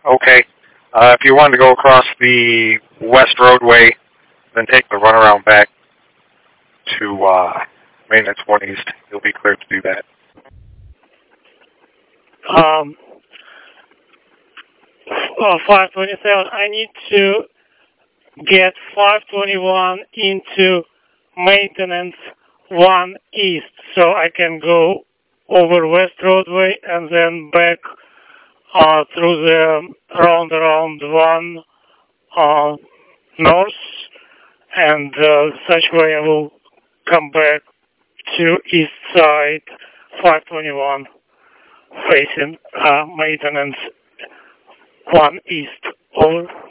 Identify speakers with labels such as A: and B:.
A: Okay. If you wanted to go across the west roadway, then take the runaround back to maintenance 1 East. You'll be clear to do that.
B: 527, I need to get 521 into maintenance 1 East, so I can go over West Roadway and then back through the round 1 north, and such way I will come back to east side 521 facing maintenance 1 East. Over.